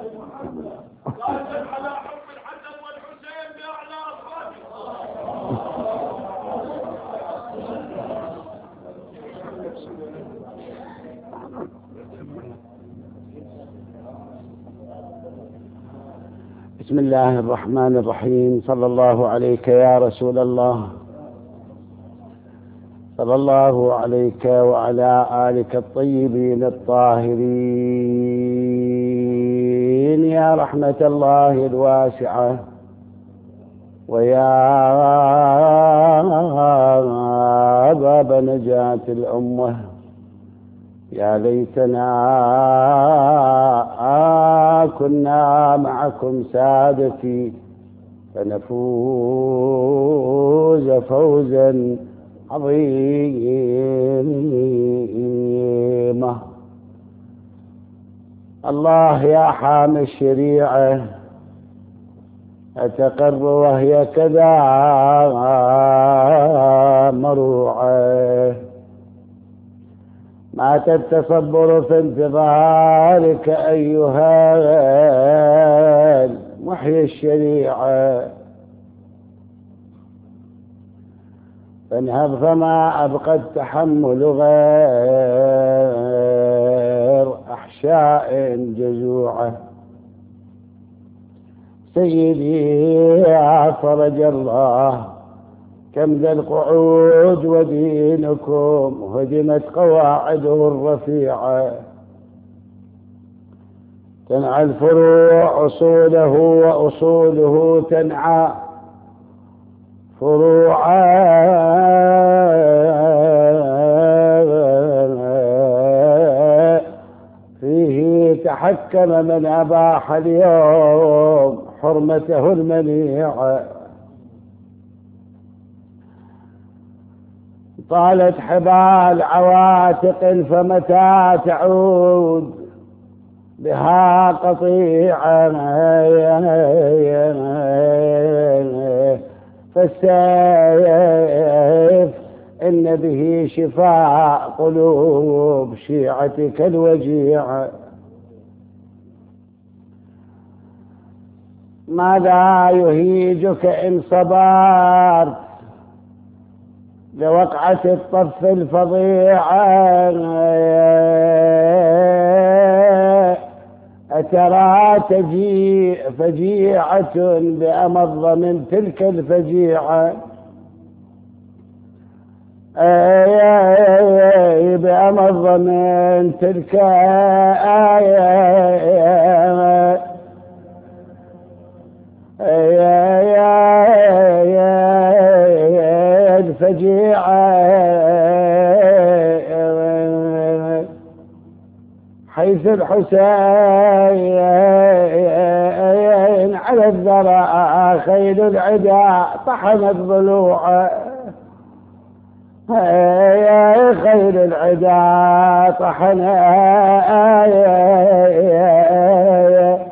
على حب الحسن والحسين بأعلى أصواتهم. بسم الله الرحمن الرحيم. صلى الله عليك يا رسول الله، صلى الله عليك وعلى آلك الطيبين الطاهرين يا رحمة الله الواسعة، ويا باب نجاة الأمة. يا ليتنا كنا معكم سادتي فنفوز فوزا عظيما. الله يا حامي الشريعة أتقر وهي كذا مروعة، مات التصبر في انتظارك أيها محيي الشريعة، فانهض فما أبقى التحمل غير أحشاء جزوعة. سيدي يا فرج الله، كم ذا القعود ودينكم هدمت قواعده الرفيعة، تنعى الفروع أصوله وأصوله تنعى فروعا، فيه تحكم من أباح اليوم حرمته المنيعة. طالت حبال عواتق فمتى تعود بها قطيعا، فالسيف إن به شفاء قلوب شيعتك الوجيعة. ماذا يهيجك إن صبرت لوقعة الطف الفظيعة، أترى تجيء فجيعة بأمض من تلك الفجيعة، بأمض من تلك الفجيعة، حيث الحسين على الذرى خيل العدا طحنت ضلوعه، خيل العدا طحنت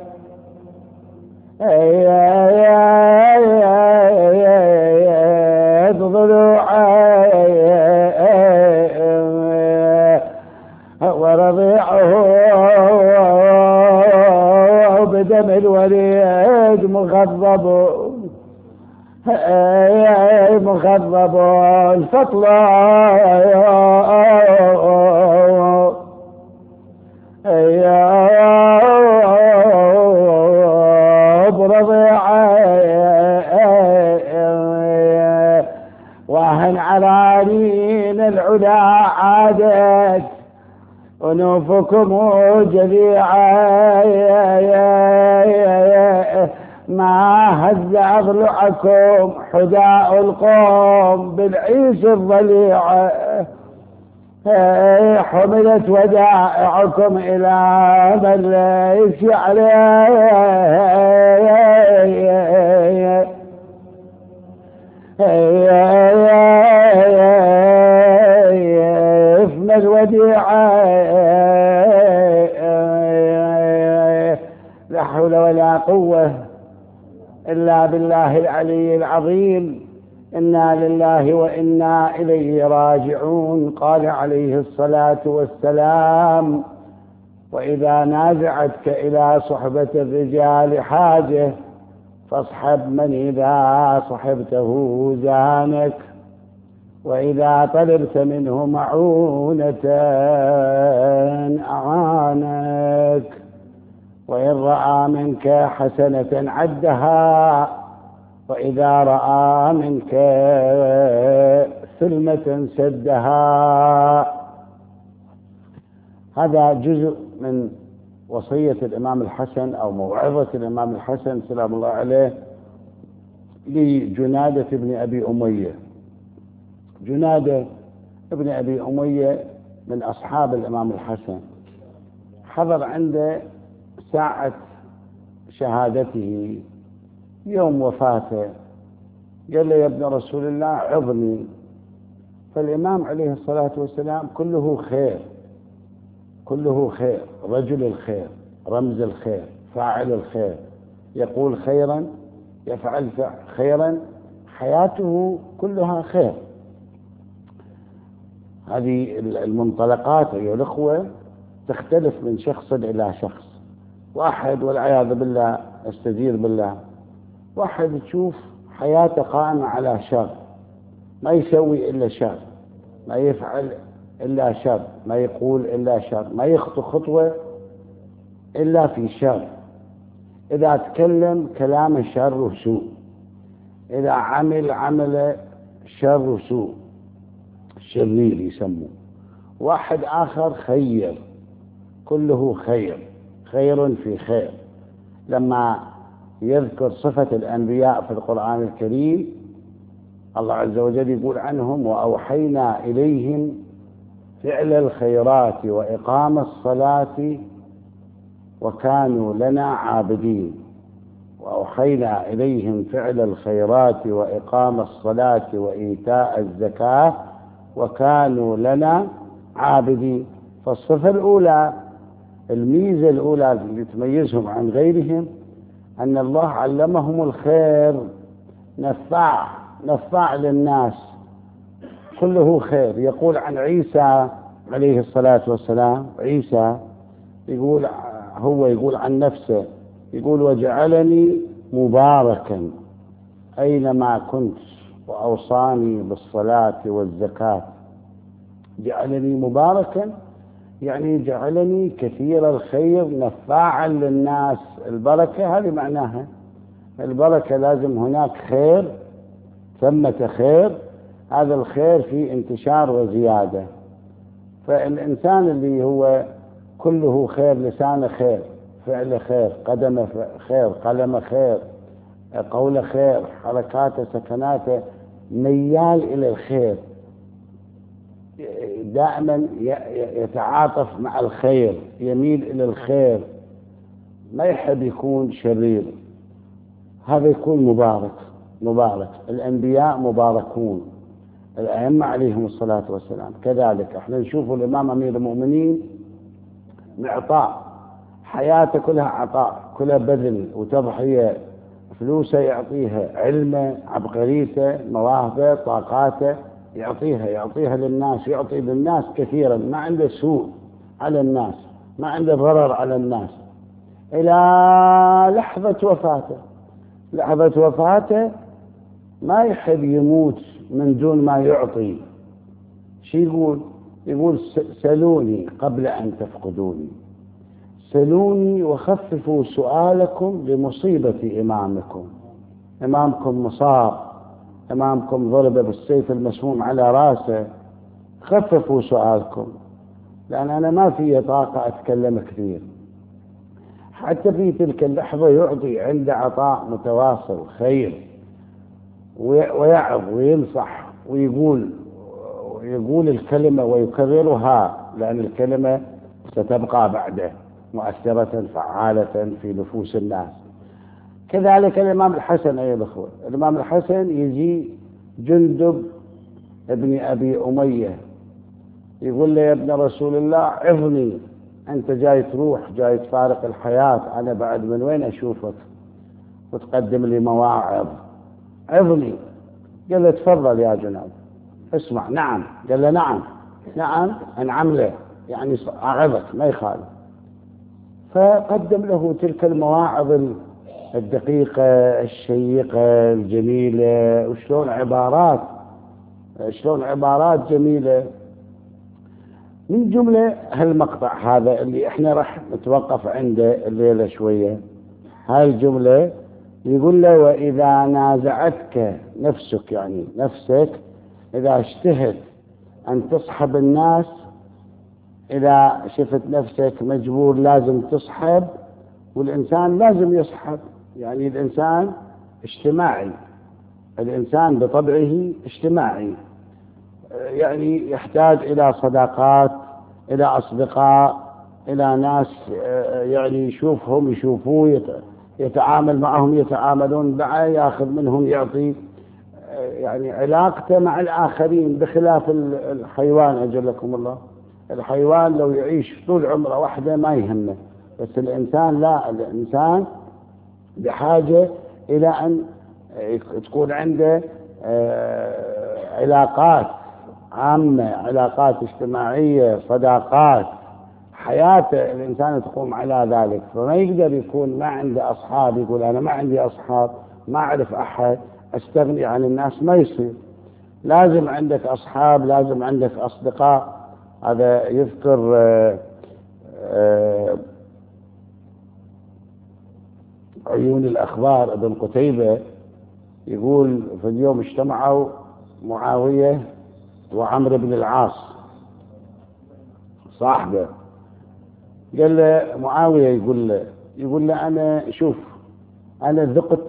ورضيعه بدم الوليد مخضب مخضب الفطل برضيعه وهن علانين العلا عادت أنوفكم جذيعا، ما هز أضلعكم حداء القوم بالعيش الضليعة، حملت ودائعكم إلى من ليس عليه، إثم الوديعة، لا حول ولا قوة إلا بالله العلي العظيم. إنا لله وإنا إليه راجعون. قال عليه الصلاة والسلام: وإذا نازعتك إلى صحبة الرجال حاجة فاصحب من إذا صحبته زانك، وإذا طلبت منه معونة أعانك، وإن رأى منك حسنة عدها، وإذا رأى منك ثلمة سدها. هذا جزء من وصية الإمام الحسن أو موعظة الإمام الحسن سلام الله عليه لجنادة بن أبي أمية. جنادة ابن أبي أمية من أصحاب الإمام الحسن، حضر عنده ساعة شهادته يوم وفاته، قال له: يا ابن رسول الله عظني. فالإمام عليه الصلاة والسلام كله خير، كله خير، رجل الخير، رمز الخير، فاعل الخير، يقول خيرا، يفعل خيرا، حياته كلها خير. هذه المنطلقات أيها الأخوة تختلف من شخص إلى شخص. واحد والعياذ بالله استجير بالله، واحد تشوف حياته قائمة على شر، ما يسوي إلا شر، ما يفعل إلا شر، ما يقول إلا شر، ما يخطو خطوة إلا في شر، إذا تكلم كلام شر وسوء، إذا عمل شر وسوء، شرير يسموه. واحد آخر خير، كله خير، خير في خير. لما يذكر صفة الأنبياء في القرآن الكريم الله عز وجل يقول عنهم: وأوحينا إليهم فعل الخيرات وإقام الصلاة وكانوا لنا عابدين. وأوحينا إليهم فعل الخيرات وإقام الصلاة وإيتاء الزكاة وكانوا لنا عابدين. فالصفة الأولى، الميزة الأولى اللي تميزهم عن غيرهم أن الله علمهم الخير، نفاع للناس، كله خير. يقول عن عيسى عليه الصلاة والسلام، عيسى يقول عن نفسه، يقول: وجعلني مباركا أينما كنت وأوصاني بالصلاة والزكاة. جعلني مباركا يعني جعلني كثير الخير، نفاعا للناس. البركة هذه معناها، البركة لازم هناك خير، ثمة خير، هذا الخير في انتشار وزيادة. فالإنسان اللي هو كله خير، لسانه خير، فعل خير، قدم خير، قلم خير، قول خير، حركاته سكناته ميال إلى الخير، دائما يتعاطف مع الخير، يميل إلى الخير، ما يحب يكون شرير، هذا يكون مبارك. الأنبياء مباركون، الأئمة عليهم الصلاة والسلام كذلك. احنا نشوف الإمام أمير المؤمنين معطاء، حياته كلها عطاء، كلها بذل وتضحية، فلوسه يعطيها، علمه، عبقريته، مواهبه، طاقاته يعطيها للناس، يعطي للناس كثيرا، ما عنده سوء على الناس، ما عنده ضرر على الناس، إلى لحظة وفاته ما يحب يموت من دون ما يعطي. شو يقول: سلوني قبل أن تفقدوني، سلوني وخففوا سؤالكم لمصيبة إمامكم مصاب، إمامكم ضرب بالسيف المسموم على راسه، خففوا سؤالكم، لأن أنا ما في طاقة أتكلم كثير. حتى في تلك اللحظة يعطي، عنده عطاء متواصل خير، ويعظ وينصح ويقول الكلمة ويكررها، لأن الكلمة ستبقى بعده مؤثرة فعالة في نفوس الناس. كذلك الإمام الحسن أيها الأخوة، الإمام الحسن يجي جندب ابن أبي أمية يقول له: يا ابن رسول الله عظني، أنت جاي تروح، جاي تفارق الحياة، أنا بعد من وين أشوفك وتقدم لي مواعظ، عظني. قال له: تفضل يا جناب، اسمع. نعم. قال له: نعم أنعم له، يعني أعظك ما يخالف. فقدم له تلك المواعظ الدقيقة الشيقة الجميلة، وشلون عبارات جميلة. من جملة هالمقطع هذا اللي احنا راح نتوقف عنده الليلة شوية، هاي الجملة يقول له: وإذا نازعتك نفسك، يعني نفسك إذا اشتهت أن تصحب الناس، إذا شفت نفسك مجبور لازم تصحب، والإنسان لازم يصحب، يعني الإنسان اجتماعي، الإنسان بطبعه اجتماعي، يعني يحتاج إلى صداقات، إلى أصدقاء، إلى ناس يعني يشوفهم يشوفوه، يتعامل معهم يتعاملون معه، يأخذ منهم يعطي، يعني علاقته مع الآخرين، بخلاف الحيوان. أجلكم الله، الحيوان لو يعيش طول عمره وحده ما يهمه، بس الإنسان لا، الإنسان بحاجة إلى أن تكون عنده علاقات عامة، علاقات اجتماعية، صداقات، حياته الإنسان تقوم على ذلك. فما يقدر يكون ما عنده أصحاب، يقول أنا ما عندي أصحاب، ما أعرف أحد، أستغني عن الناس، ما يصير. لازم عندك أصحاب، لازم عندك أصدقاء. هذا يذكر عيون الأخبار ابن قتيبة، يقول في اليوم اجتمعوا معاوية وعمرو بن العاص صاحبه، قال له معاوية، يقول له أنا شوف، أنا ذقت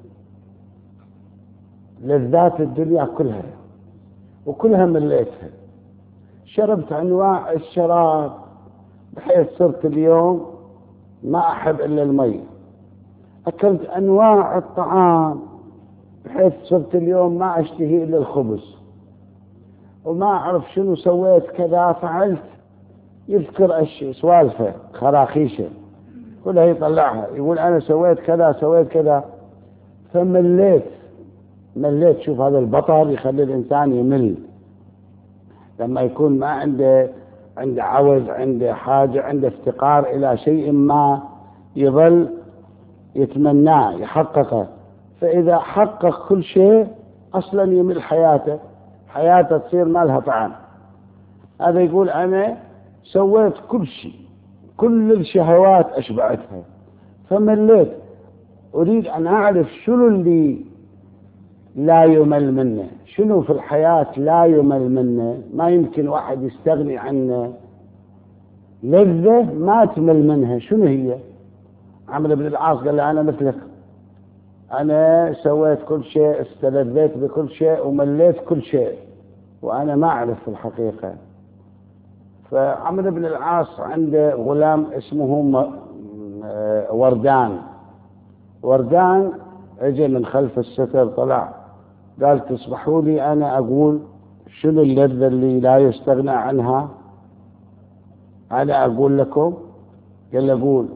لذات الدنيا كلها وكلها مليتها، شربت أنواع الشراب بحيث صرت اليوم ما أحب إلا المي، أكلت أنواع الطعام بحيث صرت اليوم ما أشتهي إلا الخبز، وما أعرف شنو سويت كذا فعلت، يذكر سوالفه خراخيشه كلها يطلعها، يقول أنا سويت كذا سويت كذا، فمليت. شوف هذا البطر يخلي الإنسان يمل، لما يكون ما عنده عوز، عنده حاجة، عنده افتقار إلى شيء ما يظل يتمناه يحققه، فإذا حقق كل شيء أصلا يمل حياته تصير ما لها طعم. هذا يقول أنا سويت كل شيء، كل الشهوات أشبعتها فمليت، أريد أن أعرف شنو اللي لا يمل منه، شنو في الحياة لا يمل منه، ما يمكن واحد يستغني عنه، لذة ما تمل منها، شنو هي؟ عمرو بن العاص قال له أنا مثلك، أنا سويت كل شيء، استلذيت بكل شيء ومليت كل شيء، وأنا ما أعرف في الحقيقة. فعمرو بن العاص عنده غلام اسمه وردان اجى من خلف الستر، طلع قال تسمحوا لي أنا أقول شنو اللذة اللي لا يستغنى عنها، أنا أقول لكم. قال قول.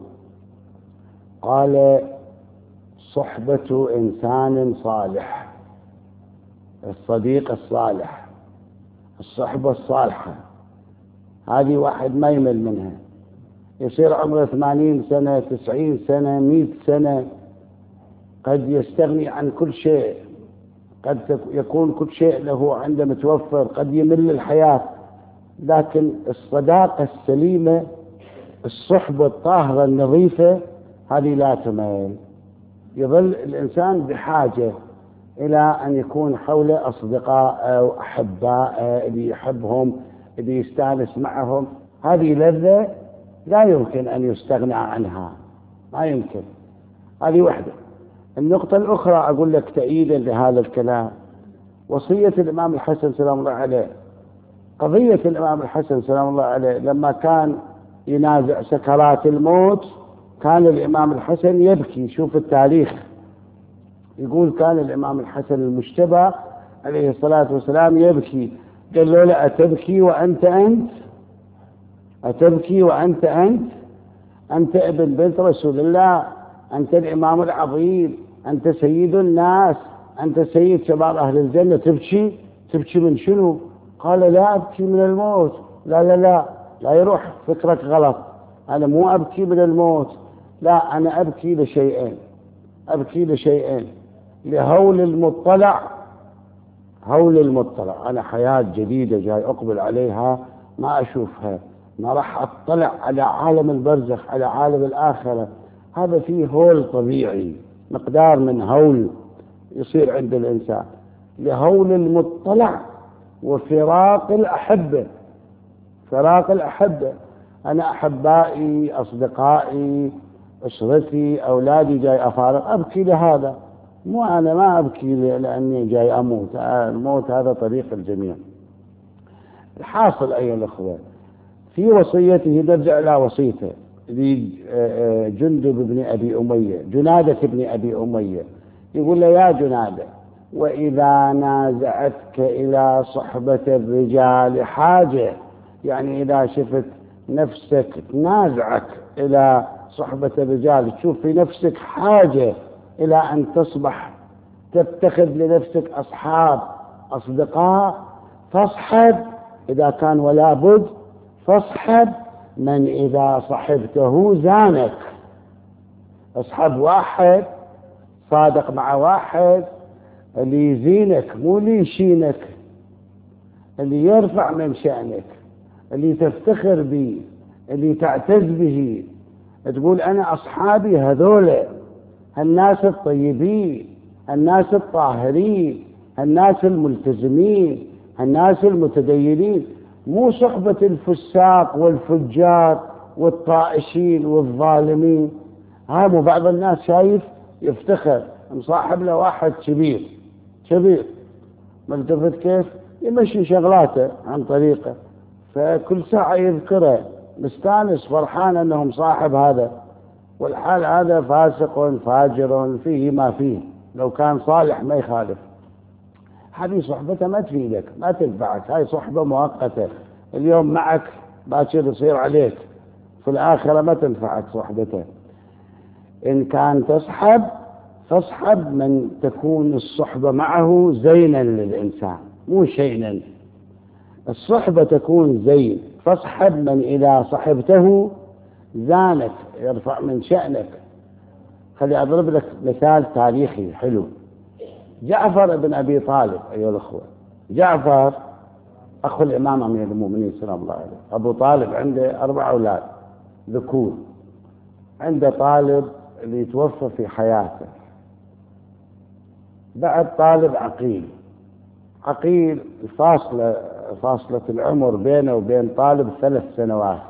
قال صحبة إنسان صالح، الصديق الصالح، الصحبة الصالحة، هذه واحد ما يمل منها، يصير عمره 80 سنة 90 سنة 100 سنة، قد يستغني عن كل شيء، قد يكون كل شيء له عنده متوفر، قد يمل الحياة، لكن الصداقة السليمة، الصحبة الطاهرة النظيفة، هذه لا تمل. يظل الإنسان بحاجة إلى أن يكون حوله أصدقاء وأحباء اللي يحبهم، اللي يستانس معهم، هذه لذة لا يمكن أن يستغنى عنها، ما يمكن. هذه واحدة. النقطة الأخرى أقول لك تأييدا لهذا الكلام، وصية الإمام الحسن سلام الله عليه، قضية الإمام الحسن سلام الله عليه لما كان ينازع سكرات الموت، كان الإمام الحسن يبكي. شوف التاريخ، يقول كان الإمام الحسن المجتبى عليه الصلاة والسلام يبكي، قال له لا أتبكي وأنت أتبكي وأنت أنت ابن بنت رسول الله، أنت الإمام العظيم، أنت سيد الناس، أنت سيد شباب أهل الجنة، تبكي من شنو؟ قال لا أبكي من الموت. لا لا لا لا يروح فكرك غلط، أنا مو أبكي من الموت، لا، أنا أبكي لشيئين، أبكي لشيئين: لهول المطلع، هول المطلع، أنا حياة جديدة جاي أقبل عليها ما أشوفها، ما راح أطلع على عالم البرزخ، على عالم الآخرة. هذا فيه هول طبيعي، مقدار من هول يصير عند الإنسان. لهول المطلع وفراق الأحبة، فراق الأحبة. أنا أحبائي، أصدقائي، أسرتي، أولادي جاي أفارق، أبكي لهذا. مو أنا ما أبكي لأني جاي أموت، الموت هذا طريق الجميع. الحاصل أيها الأخوة، في وصيته نرجع إلى وصيته لجندب بن أبي أمية، جنادة بن أبي أمية، يقول له: يا جنادة، وإذا نازعتك إلى صحبة الرجال حاجة، يعني إذا شفت نفسك تنازعك إلى صحبة الرجال، تشوف في نفسك حاجة إلى أن تصبح تتخذ لنفسك أصحاب، أصدقاء، فاصحب، إذا كان ولا بد، فاصحب من إذا صحبته زانك. اصحب واحد صادق مع واحد اللي يزينك، مو اللي يشينك، اللي يرفع من شأنك، اللي تفتخر به، اللي تعتز به، تقول أنا أصحابي هذول، الناس الطيبين، الناس الطاهرين، الناس الملتزمين، الناس المتدينين، مو صحبة الفساق والفجار والطائشين والظالمين. مو بعض الناس شايف يفتخر مصاحب له واحد كبير كبير، ملتفت كيف يمشي شغلاته عن طريقه، فكل ساعة يذكره، مستانس فرحان أنه مصاحب هذا، والحال هذا فاسق فاجر فيه ما فيه، لو كان صالح ما يخالف. هذه صحبته ما تفيدك، ما تنفعك، هاي صحبة مؤقتة، اليوم معك باكر يصير عليك، في الآخرة ما تنفعك صحبته. إن كان تصحب فاصحب من تكون الصحبة معه زينا للإنسان، مو شينا. الصحبة تكون زين، فاصحب من إذا صحبته زانك، يرفع من شأنك. خلي أضرب لك مثال تاريخي حلو. جعفر بن أبي طالب أيها الأخوة، جعفر أخو الإمام أمير المؤمنين سلام الله عليه. أبو طالب عنده 4 أولاد ذكور، عنده طالب اللي يتوفى في حياته، بعد طالب عقيل. عقيل فاصلة العمر بينه وبين طالب 3 سنوات.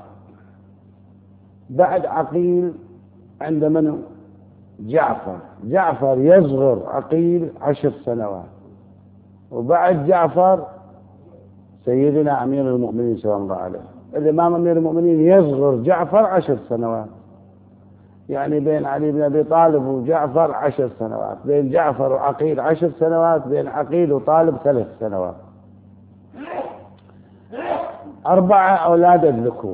بعد عقيل عند منه جعفر، جعفر يصغر عقيل 10 سنوات. وبعد جعفر سيدنا أمير المؤمنين سلام الله عليه، الإمام أمير المؤمنين يصغر جعفر 10 سنوات، يعني بين علي بن أبي طالب وجعفر 10 سنوات، بين جعفر وعقيل 10 سنوات، بين عقيل وطالب 3 سنوات. 4 أولاد الذكور.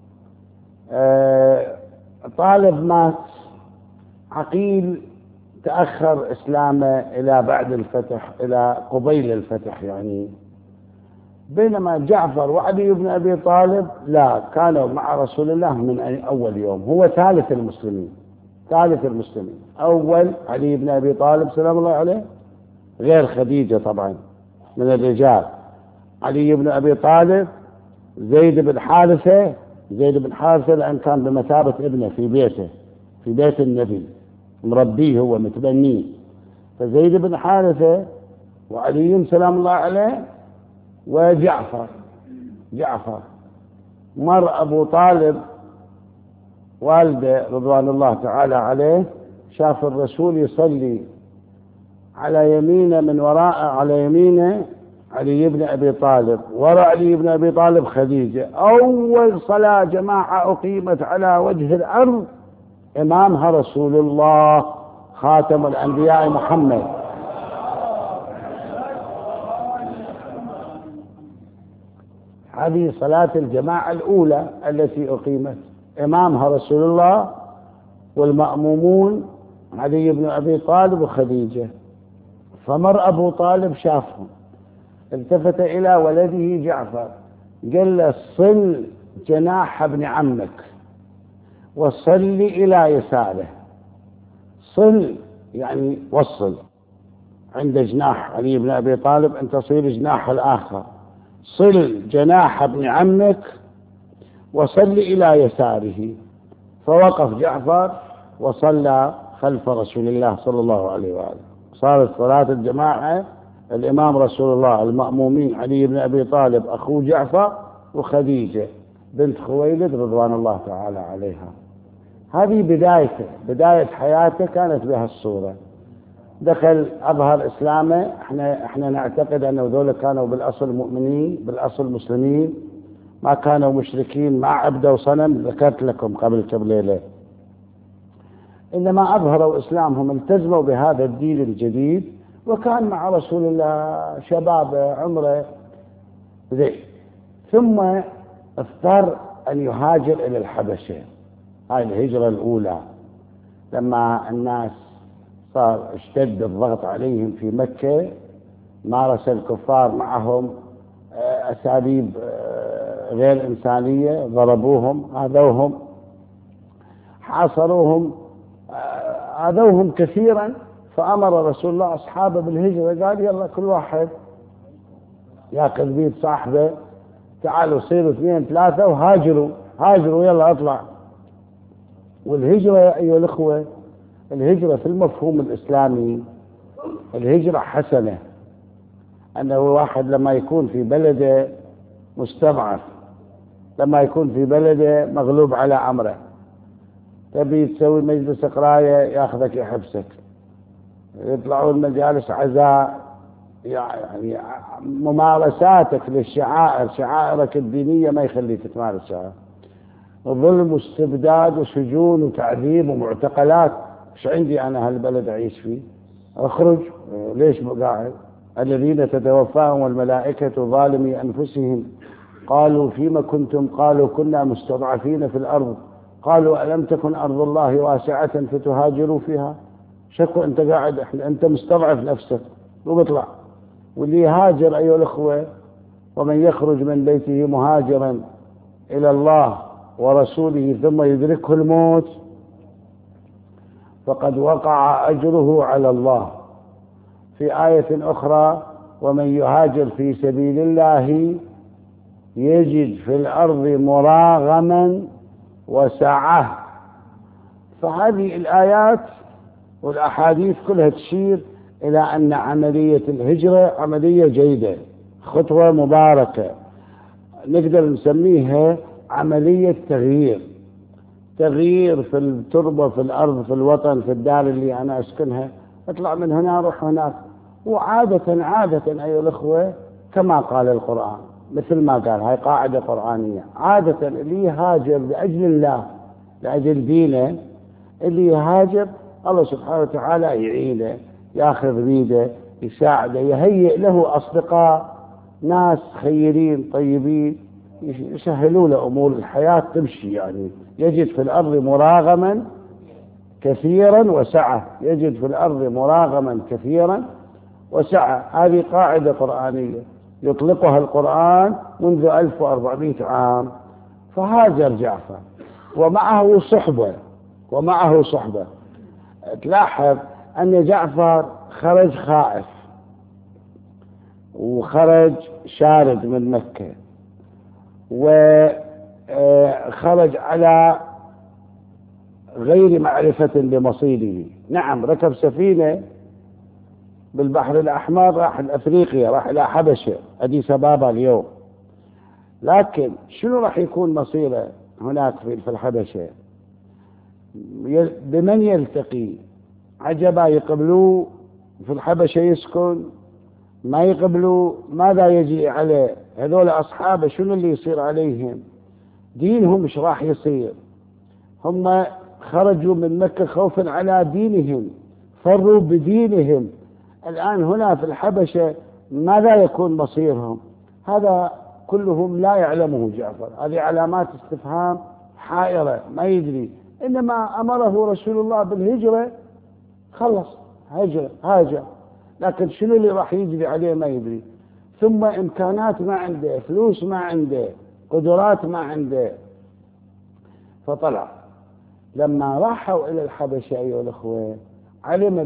طالب مات، عقيل تأخر إسلامه إلى بعد الفتح، إلى قبيل الفتح يعني. بينما جعفر وعلي بن أبي طالب لا، كانوا مع رسول الله من أول يوم، هو ثالث المسلمين، ثالث المسلمين. أول علي بن أبي طالب سلام الله عليه، غير خديجة طبعا من الرجال. علي بن أبي طالب، زيد بن حارثة، زيد بن حارثة لأن كان بمثابة ابنه في بيته، في بيت النبي، مربيه هو متبنيه. فزيد بن حارثة وعلي سلام الله عليه وجعفر. جعفر مر أبو طالب والده رضوان الله تعالى عليه، شاف الرسول يصلي على يمينه، من وراء على يمينه علي بن أبي طالب، وراء علي بن أبي طالب خديجة. أول صلاة جماعة أقيمت على وجه الأرض إمامها رسول الله خاتم الأنبياء محمد. هذه صلاة الجماعة الأولى التي أقيمت، إمامها رسول الله والمأمومون علي بن أبي طالب وخديجة. فمر أبو طالب شافهم، التفت إلى ولده جعفر، قال له: صل جناح ابن عمك، وصل إلى يساره. صل يعني وصل، عند جناح علي بن أبي طالب أن تصير جناح الآخر. صل جناح ابن عمك وصل إلى يساره. فوقف جعفر وصلى خلف رسول الله صلى الله عليه وآله. صارت صلاة الجماعة، الإمام رسول الله، المأمومين علي بن أبي طالب أخوه جعفر، وخديجة بنت خويلد رضوان الله تعالى عليها. هذه بدايته، بداية حياته كانت بهالصورة. دخل أظهر إسلامه. احنا نعتقد أنه ذولا كانوا بالأصل مؤمنين، بالأصل مسلمين، ما كانوا مشركين، ما عبدوا صنم، ذكرت لكم قبل كم ليلة. إنما أظهروا إسلامهم، التزموا بهذا الدين الجديد، وكان مع رسول الله شباب عمره زين. ثم اضطر أن يهاجر إلى الحبشة. هاي الهجرة الأولى، لما الناس صار اشتد الضغط عليهم في مكة، مارس الكفار معهم أساليب غير إنسانية، ضربوهم، آذوهم، حاصروهم، آذوهم كثيرا. فأمر رسول الله أصحابه بالهجرة، قال يلا كل واحد ياخذ بيد صاحبه، تعالوا صيروا 2 3 وهاجروا، هاجروا يلا اطلع. والهجرة يا أيها الأخوة، الهجرة في المفهوم الإسلامي الهجرة حسنة. أنه واحد لما يكون في بلده مستضعف، لما يكون في بلده مغلوب على أمره، تبي تسوي مجلس قراية ياخذك يحبسك، يطلعون مجالس عزاء، يعني ممارساتك للشعائر، شعائرك الدينية ما يخليك تمارس شعائر. ظلم واستبداد وسجون وتعذيب ومعتقلات. ايش عندي أنا هالبلد أعيش فيه؟ أخرج، ليش قاعد؟ الذين تتوفاهم الملائكة ظالمي أنفسهم قالوا فيما كنتم؟ قالوا كنا مستضعفين في الأرض قالوا ألم تكن أرض الله واسعة فتهاجروا فيها. شكو أنت قاعد، أنت مستضعف نفسك وبطلع. واللي يهاجر أيها الأخوة، ومن يخرج من بيته مهاجرا إلى الله ورسوله ثم يدركه الموت فقد وقع أجره على الله. في آية أخرى ومن يهاجر في سبيل الله يجد في الأرض مراغما وسعة. فهذه الآيات والأحاديث كلها تشير إلى أن عملية الهجرة عملية جيدة، خطوة مباركة، نقدر نسميها عملية تغيير في التربة، في الأرض، في الوطن، في الدار اللي أنا أسكنها، أطلع من هنا أروح هناك. وعادة أيها الأخوة كما قال القرآن، مثل ما قال، هاي قاعدة قرآنية، عادة اللي يهاجر لأجل الله، لأجل دينه، اللي يهاجر الله سبحانه وتعالى يعينه، ياخذ بيده، يساعده، يهيئ له أصدقاء، ناس خيرين طيبين يسهلوا له أمور الحياة تمشي. يعني يجد في الأرض مراغما كثيرا وسعة، يجد في الأرض مراغما كثيرا وسعة. هذه قاعدة قرآنية يطلقها القرآن منذ 1400 عام. فهاجر جعفر ومعه صحبة. تلاحظ أن جعفر خرج خائف وخرج شارد من مكة، وخرج على غير معرفة بمصيره. نعم ركب سفينة بالبحر الأحمر، راح لأفريقيا، راح إلى حبشة، أديس أبابا اليوم، لكن شنو راح يكون مصيره هناك في الحبشة؟ بمن يلتقي؟ عجبا، يقبلوه في الحبشة يسكن، ما يقبلوا ماذا يجي عليه؟ هذول أصحابه شنو اللي يصير عليهم؟ دينهم مش راح يصير. هم خرجوا من مكة خوفا على دينهم، فروا بدينهم، الآن هنا في الحبشة ماذا يكون مصيرهم؟ هذا كلهم لا يعلمه جعفر. هذه علامات استفهام حائرة، ما يدري. إنما أمره رسول الله بالهجرة، خلص هاجر، لكن شنو اللي راح يجري عليه ما يدري. ثم إمكانات ما عنده، فلوس ما عنده، قدرات ما عنده. فطلع لما راحوا إلى الحبشة أيها الأخوة علم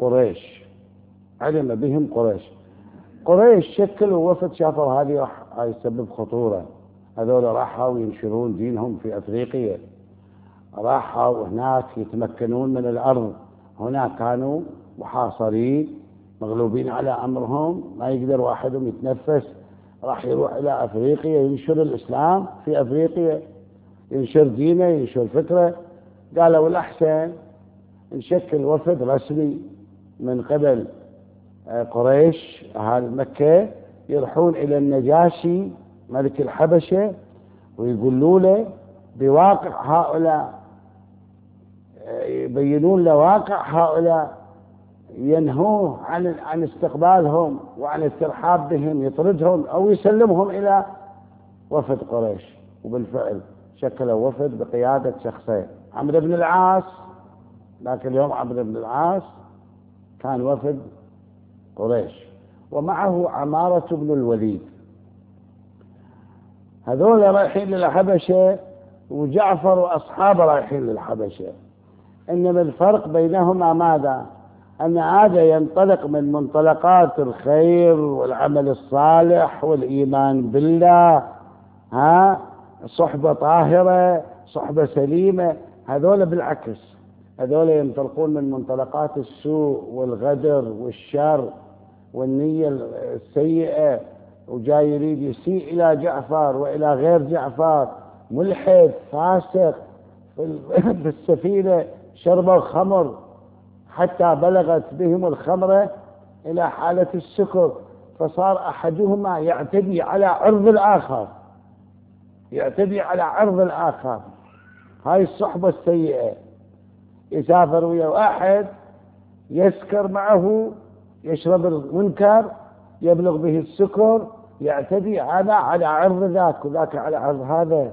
بهم قريش شكلوا وفد، شافوا هذه راح يسبب خطورة، هذول راحوا ينشرون دينهم في أفريقيا، راحوا هناك يتمكنون من الأرض، هناك كانوا محاصرين مغلوبين على أمرهم، ما يقدر واحدهم يتنفس، راح يروح إلى أفريقيا ينشر الإسلام في أفريقيا، ينشر دينه ينشر فكره. قالوا الأحسن نشكل وفد رسمي من قبل قريش أهل مكة، يروحون إلى النجاشي ملك الحبشة ويقولوا له بواقع هؤلاء، يبينون له واقع هؤلاء، ينهوه عن استقبالهم وعن الترحاب بهم، يطردهم أو يسلمهم إلى وفد قريش. وبالفعل شكلوا وفد بقيادة شخصين، عمرو بن العاص، ذاك اليوم عمرو بن العاص كان وفد قريش، ومعه عمارة بن الوليد. هذول رايحين للحبشة، وجعفر وأصحابه رايحين للحبشة، إنما الفرق بينهما ماذا؟ أن هذا ينطلق من منطلقات الخير والعمل الصالح والإيمان بالله، صحبة طاهرة، صحبة سليمة. هذول بالعكس، هذول ينطلقون من منطلقات السوء والغدر والشر والنية السيئة، وجاي يريد يسيء إلى جعفر وإلى غير جعفر، ملحد فاسق. في السفينة شربوا خمر حتى بلغت بهم الخمرة إلى حالة السكر، فصار أحدهما يعتدي على عرض الآخر، هاي الصحبة السيئة. يسافر ويا واحد يسكر معه، يشرب المنكر، يبلغ به السكر، يعتدي هذا على عرض ذاك وذاك على عرض هذا.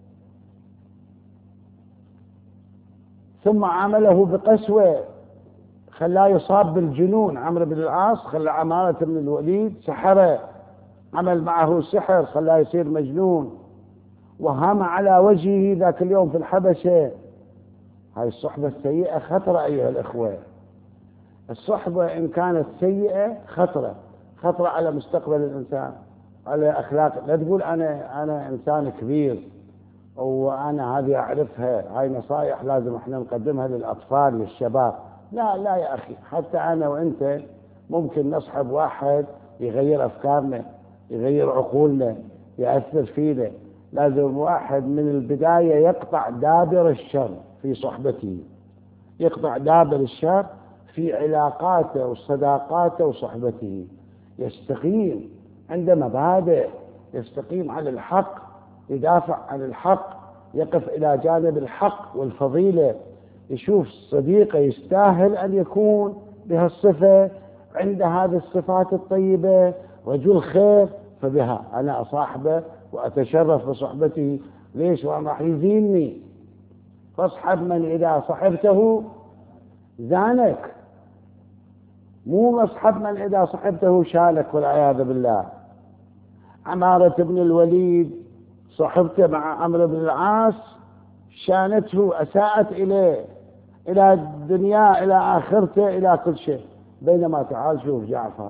ثم عامله بقسوة، خلاه يصاب بالجنون. عمرو بن العاص خلى عمارة بن الوليد سحره، عمل معه سحر خلاه يصير مجنون، وهام على وجهه ذاك اليوم في الحبشة. هاي الصحبة السيئة خطرة أيها الإخوة. الصحبة إن كانت سيئة خطرة على مستقبل الإنسان، على أخلاق. لا تقول أنا إنسان كبير وأنا هذه أعرفها، هاي نصائح لازم إحنا نقدمها للأطفال والشباب. لا يا أخي، حتى أنا وأنت ممكن نصحب واحد يغير أفكارنا، يغير عقولنا، يأثر فينا. لازم واحد من البداية يقطع دابر الشر في صحبته، يقطع دابر الشر في علاقاته وصداقاته وصحبته، يستقيم عنده مبادئ، يستقيم على الحق، يدافع عن الحق، يقف إلى جانب الحق والفضيلة، يشوف صديقه يستاهل أن يكون بهالصفة، عند هذه الصفات الطيبة، رجل خير، فبها أنا أصاحبه وأتشرف بصحبته. ليش؟ وأنا راح يزينني. فاصحب من إذا صحبته زانك، مو اصحب من إذا صحبته شانك، والعياذ بالله. عمارة بن الوليد صحبته مع عمرو بن العاص شانته، أساءت إليه، إلى الدنيا، إلى آخرته، إلى كل شيء. بينما تعال شوف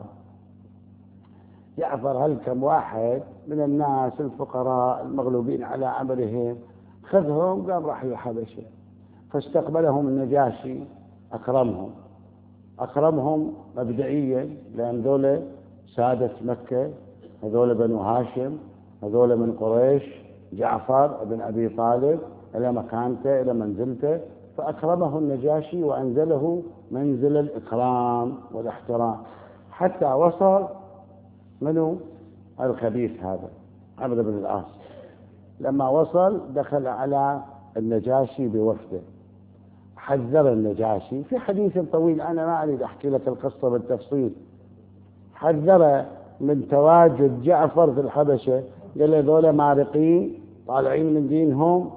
جعفر هل كم واحد من الناس الفقراء المغلوبين على أمرهم خذهم قام راح الحبشة، فاستقبلهم النجاشي، أكرمهم مبدئيا، لأن ذولا سادة مكة، هذول بنو هاشم، هذول من قريش، جعفر بن أبي طالب إلى مكانته إلى منزلته، فأكرمه النجاشي وأنزله منزل الإكرام والاحترام، حتى وصل منه الخبيث هذا عمرو بن العاص. لما وصل دخل على النجاشي بوفده، حذر النجاشي في حديث طويل، أنا ما أريد أحكي لك القصة بالتفصيل، حذر من تواجد جعفر في الحبشة، قال له ذولا مارقين طالعين من دينهم،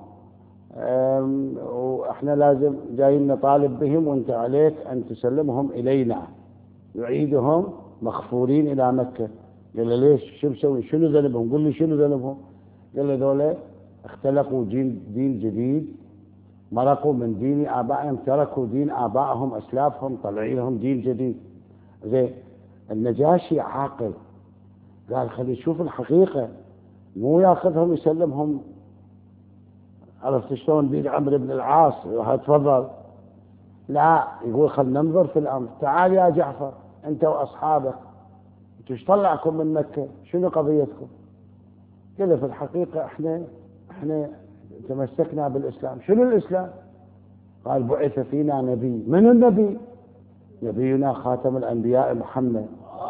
وإحنا لازم جايين نطالب بهم، وانت عليك أن تسلمهم إلينا، نعيدهم مغفورين إلى مكة. قال له ليش؟ شو بسوي؟ شنو ذنبهم؟ قل لي شنو ذنبهم؟ قال له ذولا اختلقوا دين جديد، مرقوا من دين آبائهم، تركوا دين آبائهم أسلافهم، طلعوا لهم دين جديد. زين، النجاشي عاقل، قال خلي يشوف الحقيقة، مو ياخذهم يسلمهم. عرفت شلون بيد عمرو بن العاص تفضل، لا، يقول خلينا ننظر في الأمر. تعال يا جعفر أنت وأصحابك، أنتوا ايش طلعكم من مكة؟ شنو قضيتكم؟ قال في الحقيقة احنا تمسكنا بالإسلام. شنو الإسلام؟ قال بعث فينا نبي. من النبي؟ نبينا خاتم الأنبياء محمد.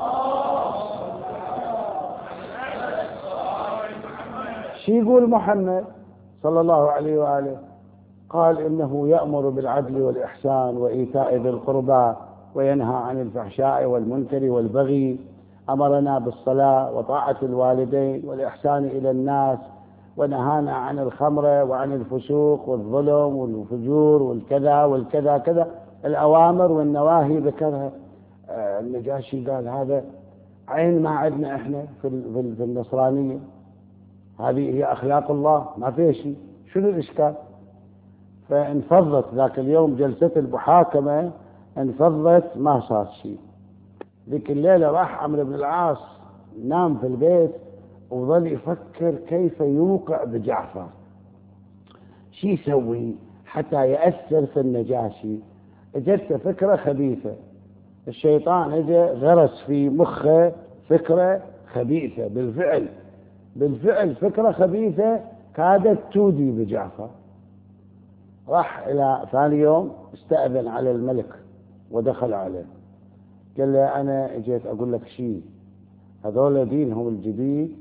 شي يقول محمد صلى الله عليه وآله؟ قال إنه يأمر بالعدل والإحسان وإيتاء ذي القربى وينهى عن الفحشاء والمنكر والبغي، أمرنا بالصلاة وطاعة الوالدين والإحسان إلى الناس، ونهانا عن الخمر وعن الفسوق والظلم والفجور والكذا والكذا كذا، الأوامر والنواهي ذكرها. النجاشي قال هذا عين ما عندنا احنا في النصرانية، هذه هي أخلاق الله، ما فيها شيء، شنو الإشكال؟ فانفضت ذاك اليوم جلسة المحاكمة، انفضت، ما صار شيء. ذيك الليلة راح عمرو بن العاص نام في البيت وظل يفكر كيف يوقع بجعفر، شو يسوي حتى يأثر في النجاشي. اجته فكرة خبيثة، الشيطان اجى غرس في مخه فكرة خبيثة، بالفعل فكرة خبيثة كادت تودي بجعفر. راح إلى ثاني يوم استأذن على الملك ودخل عليه، قال له أنا اجيت أقول لك شيء، هذول دينهم الجديد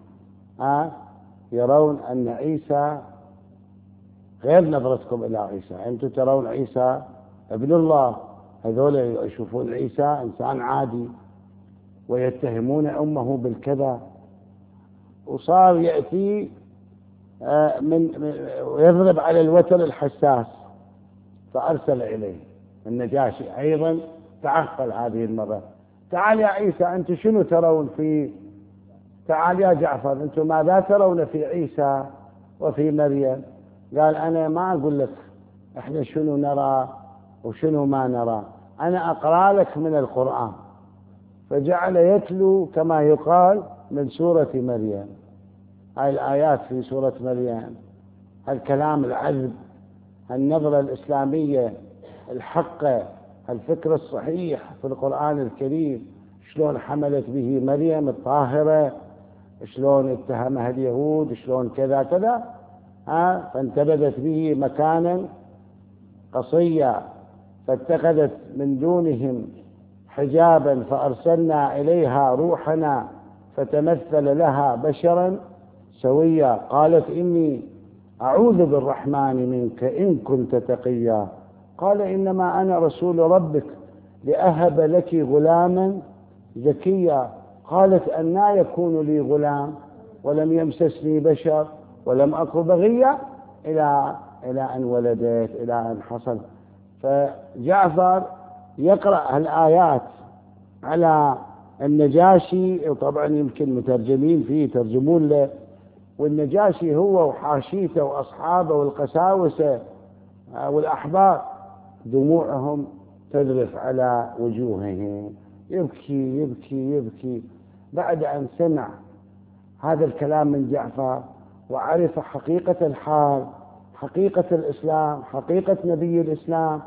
يرون أن عيسى غير نظرتكم إلى عيسى، أنتم ترون عيسى ابن الله، هذول يشوفون عيسى إنسان عادي ويتهمون أمه بالكذا. وصار يأتي ويضرب على الوتر الحساس، فأرسل إليه النجاشي أيضا، تعقل هذه المرة، تعال يا عيسى أنتم شنو ترون في، تعال يا جعفر أنتم ماذا ترون في عيسى وفي مريم؟ قال أنا ما أقول لك إحنا شنو نرى وشنو ما نرى، أنا أقرأ لك من القرآن. فجعل يتلو كما يقال من سورة مريم، هاي الآيات في سورة مريم، هالكلام العذب، هالنظرة الإسلامية الحقة، هالفكر الصحيح في القرآن الكريم، شلون حملت به مريم الطاهرة، شلون اتهمها اليهود، شلون كذا كذا، فانتبذت به مكانا قصيا، فاتخذت من دونهم حجابا فأرسلنا إليها روحنا فتمثل لها بشرا سويا، قالت إني أعوذ بالرحمن منك إن كنت تقيا، قال إنما أنا رسول ربك لأهب لك غلاما زكيا، قالت أنى يكون لي غلام ولم يمسسني بشر ولم أك بغيا، إلى أن ولدت، إلى أن حصل. فجعفر يقرأ الآيات على النجاشي، وطبعا يمكن مترجمين فيه ترجمون له، والنجاشي هو وحاشيته وأصحابه والقساوسة والأحبار دموعهم تذرف على وجوههم، يبكي يبكي يبكي بعد أن سمع هذا الكلام من جعفر وعرف حقيقة الحال، حقيقة الإسلام، حقيقة نبي الإسلام.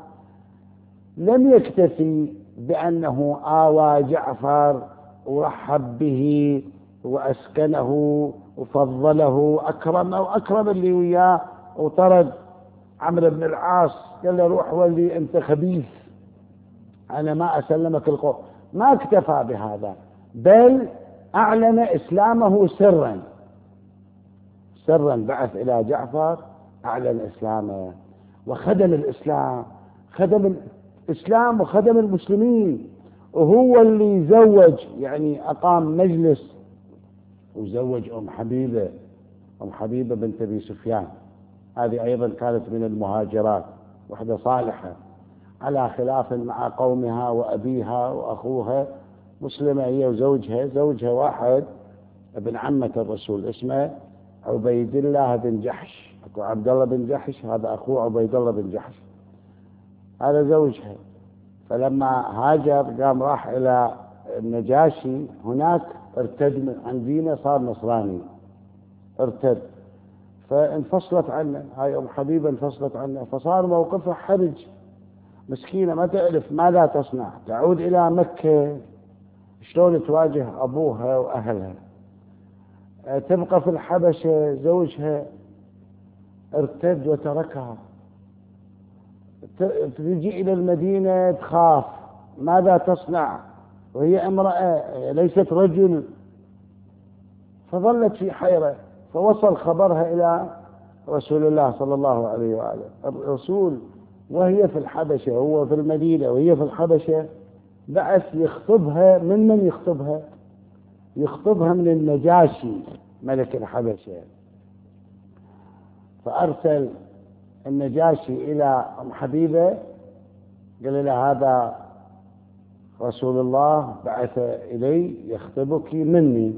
لم يكتفي بأنه آوى جعفر ورحب به وأسكنه وفضله، أكرم اللي وياه، وطرد عمرو بن العاص، قال له روح ولي أنت خبيث، أنا ما أسلمك القول. ما اكتفى بهذا، بل أعلن إسلامه سرا، بعث إلى جعفر أعلن إسلامه وخدم الإسلام، خدم الإسلام وخدم المسلمين. وهو اللي زوج، يعني أقام مجلس وزوج أم حبيبة بنت أبي سفيان، هذه أيضا كانت من المهاجرات، وحدة صالحة على خلاف مع قومها وأبيها وأخوها، مسلمة هي زوجها واحد ابن عمة الرسول اسمه عبيد الله بن جحش أكو عبد الله بن جحش، هذا أخوه عبيد الله بن جحش، هذا زوجها. فلما هاجر قام راح إلى النجاشي هناك، ارتد عن دينه، صار نصراني، ارتد، فانفصلت عنه، هاي أم حبيبة انفصلت عنه، فصار موقفها حرج، مسكينة ما تعرف ماذا تصنع، تعود إلى مكة شلون تواجه أبوها وأهلها، تبقى في الحبشة، زوجها ارتد وتركها، تجي إلى المدينة تخاف ماذا تصنع وهي امرأة ليست رجل، فظلت في حيرة. فوصل خبرها إلى رسول الله صلى الله عليه وآله. الرسول وهي في الحبشة، هو في المدينة وهي في الحبشة، بعث يخطبها. من يخطبها؟ يخطبها من النجاشي ملك الحبشة. فأرسل النجاشي إلى أم حبيبة، قال لها هذا رسول الله بعث إلي يخطبك مني،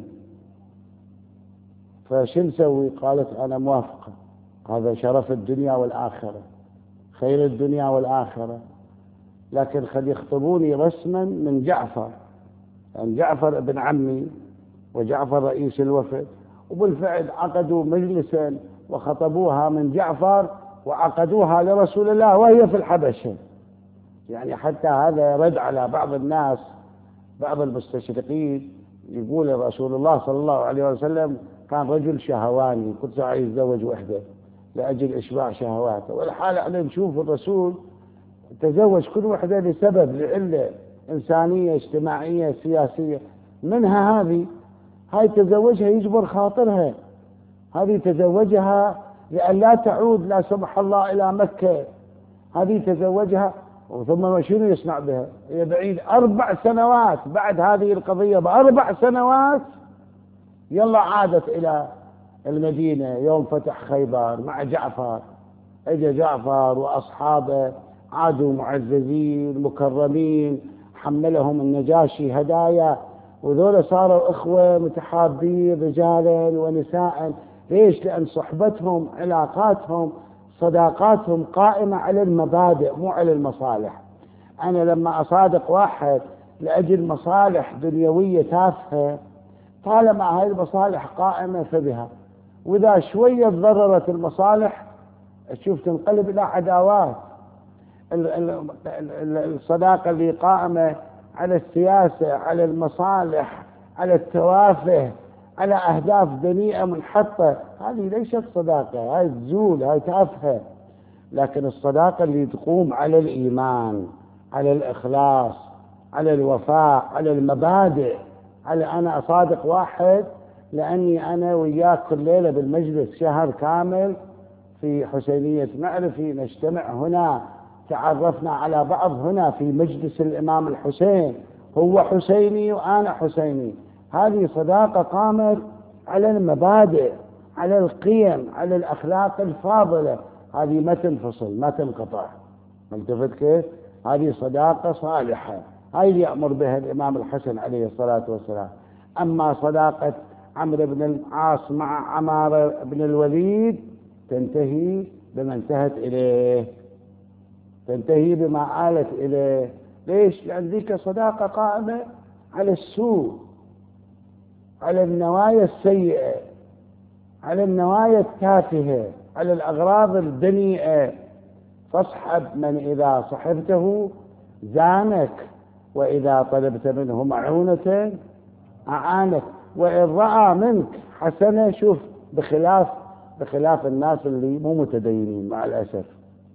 فشو نسوي؟ قالت أنا موافقة، هذا شرف الدنيا والآخرة، خير الدنيا والآخرة، لكن خل يخطبوني رسما من جعفر، يعني جعفر ابن عمي وجعفر رئيس الوفد. وبالفعل عقدوا مجلسا وخطبوها من جعفر وعقدوها لرسول الله وهي في الحبشة. يعني حتى هذا رد على بعض الناس، بعض المستشرقين، يقول رسول الله صلى الله عليه وسلم كان رجل شهواني، كل ساعة يتزوج وحده لأجل إشباع شهواته، والحال احنا نشوف الرسول تزوج كل وحده لسبب، لعلة إنسانية اجتماعية سياسية، منها هاي تزوجها يجبر خاطرها، هذه تزوجها لأن لا تعود لا سمح الله إلى مكة، هذه تزوجها ثم شنو يصنع بها؟ هي بعيد 4 سنوات بعد هذه القضية، ب4 سنوات يلا عادت إلى المدينة. يوم فتح خيبر مع جعفر، اجى جعفر وأصحابه عادوا معززين مكرمين، حملهم النجاشي هدايا، وذولا صاروا إخوة متحابين رجالا ونساء. ليش؟ لأن صحبتهم، علاقاتهم، صداقاتهم قائمة على المبادئ مو على المصالح. أنا لما أصادق واحد لأجل مصالح دنيوية تافهة، طالما هاي المصالح قائمة فبها، وإذا شوية تضررت المصالح تشوف تنقلب إلى عداوات. الصداقة اللي قائمة على السياسة، على المصالح، على التوافه، على أهداف دنيئة منحطة، هذه ليست صداقة، هاي تزول، هاي تافهة. لكن الصداقة اللي تقوم على الإيمان، على الإخلاص، على الوفاء، على المبادئ، على أنا أصادق واحد لأني أنا وياك كل ليلة بالمجلس شهر كامل في حسينية معرفي، نجتمع هنا، تعرفنا على بعض هنا في مجلس الإمام الحسين، هو حسيني وأنا حسيني. هذه صداقة قامت على المبادئ، على القيم، على الأخلاق الفاضلة، هذه ما تنفصل ما تنقطع. ملتفت كيف؟ هذه صداقة صالحة، هاي اللي يأمر بها الإمام الحسن عليه الصلاة والسلام. أما صداقة عمرو بن العاص مع عمار بن الوليد تنتهي بما انتهت إليه، تنتهي بما آلت إليه. ليش؟ لأن ذيك صداقة قائمة على السوء، على النوايا السيئة، على النوايا التافهة، على الأغراض الدنيئة. فاصحب من إذا صحبته زانك، وإذا طلبت منه معونة أعانك، وإن رأى منك حسنة، شوف بخلاف الناس اللي مو متدينين مع الأسف،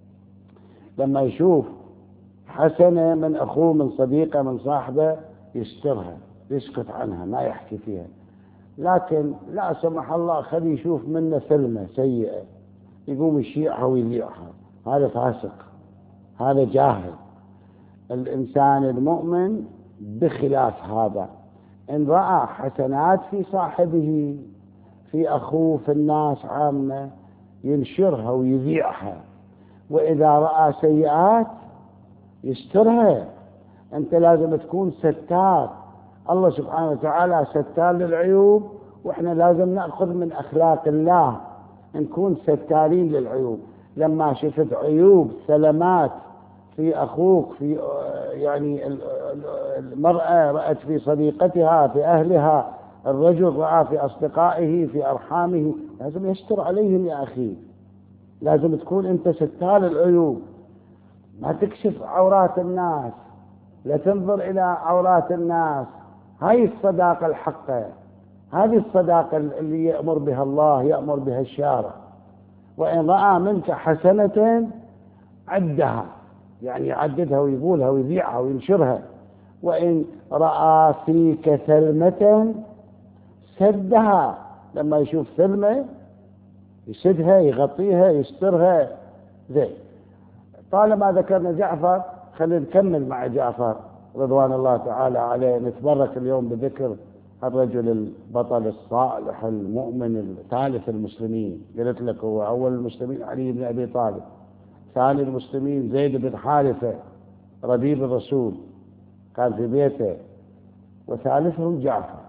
لما يشوف حسنة من أخوه من صديقه من صاحبه يسترها، يسكت عنها، ما يحكي فيها. لكن لا سمح الله خلي يشوف منه سلمة سيئة يقوم يشيعها ويذيعها، هذا فاسق، هذا جاهل. الإنسان المؤمن بخلاف هذا، إن رأى حسنات في صاحبه، في أخوه، في الناس عامة، ينشرها ويذيعها، وإذا رأى سيئات يسترها. أنت لازم تكون ستار، الله سبحانه وتعالى ستار للعيوب، وإحنا لازم نأخذ من أخلاق الله نكون ستارين للعيوب. لما شفت عيوب سلمات في أخوك، في يعني المرأة رأت في صديقتها، في أهلها، الرجل رأى في أصدقائه، في أرحامه، لازم يستر عليهم يا أخي. لازم تكون أنت ستار العيوب، ما تكشف عورات الناس، لا تنظر إلى عورات الناس. هاي الصداقة الحقة، هذه الصداقة اللي يأمر بها الله، يأمر بها الشارع. وإن رأى منك حسنة عدها، يعني يعددها ويقولها ويذيعها وينشرها. وإن رأى فيك ثلمة سدها، لما يشوف ثلمة يسدها، يغطيها، يسترها. زين، طالما ذكرنا جعفر خلينا نكمل مع جعفر رضوان الله تعالى عليه. نتبرك اليوم بذكر الرجل البطل الصالح المؤمن ثالث المسلمين. قلت لك هو أول المسلمين علي بن أبي طالب، ثاني المسلمين زيد بن حارثة ربيب الرسول كان في بيته، وثالثهم جعفر.